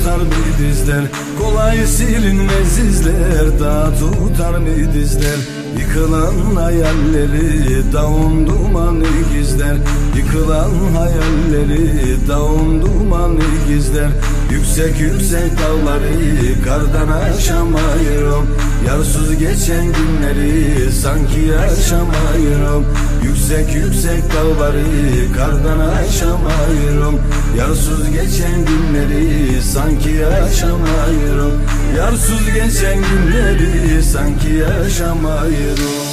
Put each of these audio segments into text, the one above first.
tutar mı dizler? Kolay silinmez izler, daha tutar mı dizler? Yıkılan hayalleri davun dumanı gizler. Yıkılan hayalleri davun dumanı gizler. Yüksek yüksek dağları kardan aşamıyorum. Yarsız geçen günleri sanki yaşamıyorum. Yüksek yüksek dağları kardan aşamıyorum. Yarsız geçen günleri sanki yaşamıyorum. Yarsız geçen günleri sanki yaşamıyorum.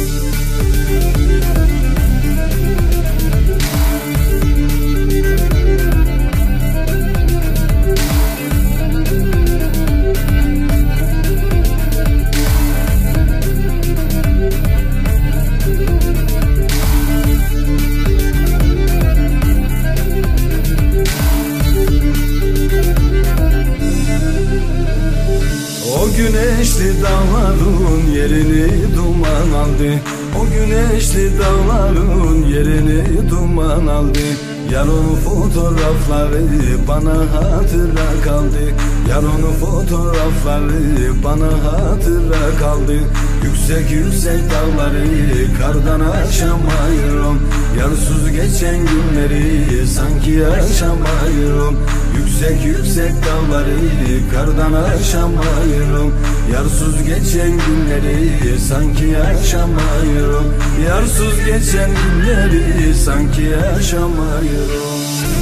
O güneşli dağların yerini duman aldı. O güneşli dağların yerini duman aldı. Yarın fotoğrafları bana hatıra kaldı. Yarın fotoğrafları bana hatıra kaldı. Yüksek yüksek dağları kardan aşamıyorum. Yarsız geçen günleri sanki yaşamıyorum. Yüksek yüksek dağları kardan aşamıyorum. Yarsız geçen günleri sanki yaşamıyorum. Yarsız geçen günleri sanki yaşamıyorum.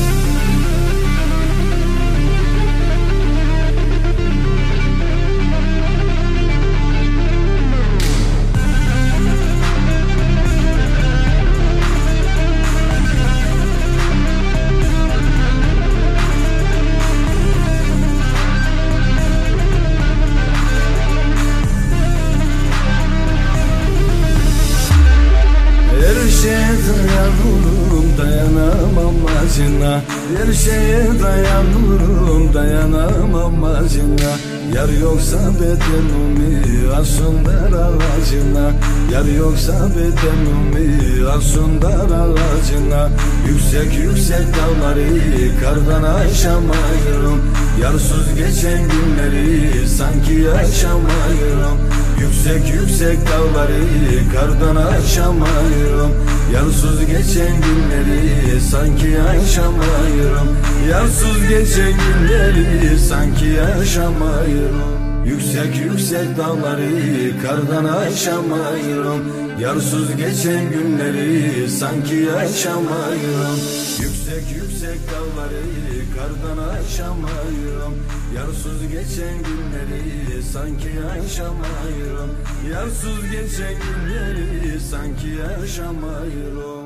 Her şeye dayanırım, dayanamam acına. Her şeye dayanırım, dayanamam acına. Yar yoksa bedenimi asundar ağacına. Yar yoksa bedenimi asundar ağacına. Yüksek yüksek dağları kardan aşamıyorum. Yarsız geçen günleri sanki yaşamıyorum. Yüksek yüksek dağları kardan aşamıyorum. Yarsız geçen günleri sanki yaşamıyorum. Yarsız geçen günleri sanki yaşamıyorum. Yüksek yüksek dağları kardan aşamıyorum. Yarsız geçen günleri sanki yaşamıyorum. Yüksek yüksek dağları kardan aşamıyorum. Yarsız geçen günleri sanki yaşamıyorum. Yarsız geçen günleri sanki yaşamıyorum.